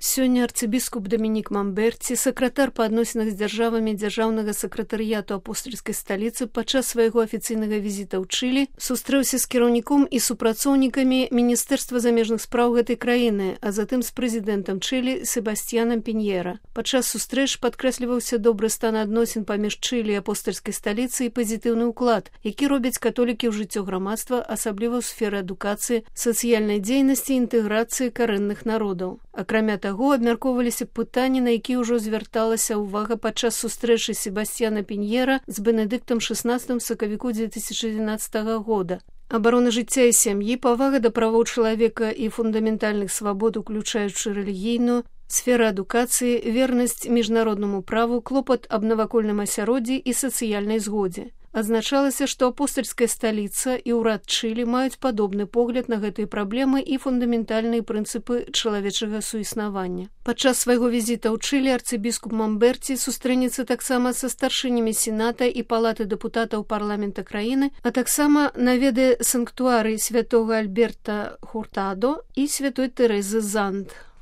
Сёння арцыбіскуп Дамінік Мамберці, сакратар па адносінах з дзяржавамі дзяржаўнага сакратарыяту апостальскай сталіцы, падчас свайго афіцыйнага візіта ў Чылі сустрэўся з кіраўніком і супрацоўнікамі Міністэрства замежных спраў гэтай краіны, а затым з прэзідэнтам Чылі Себастьянам Піньера. Падчас сустрэч падкрэсліваўся добры стан адносін паміж Чылі і апостальскай сталіцы і пазітыўны ўклад, які робяць католікі ў жыццё грамадства, асабліва ў сферы адукацыі, сацыяльнай дзейнасці і інтэграцыі карэнных народаў. Акрамя таго, абмяркоўваліся пытанні, на якія ўжо звярталася ўвага падчас сустрэчы Себастьяна Піньера з Бенедыктам XVI ў сакавіку 2011 года. Абарона жыцця і сям'і, павага да правоў чалавека і фундаментальных свабод, уключаючы рэлігійную, сфера адукацыі, вернасць міжнароднаму праву, клопат аб навакольным асяроддзі і сацыяльнай згодзе. Адзначалася, што апостальская сталіца і ўрад Чылі маюць падобны погляд на гэтыя праблемы і фундаментальныя прынцыпы чалавечага суіснавання. Падчас свайго візіта ў Чылі арцыбіскуп Мамберці сустрэнецца таксама са старшынямі сената і палаты дэпутатаў парламента краіны, а таксама наведае санктуарый святога Альберта Хуртадо і святой Тэрэзы Занд.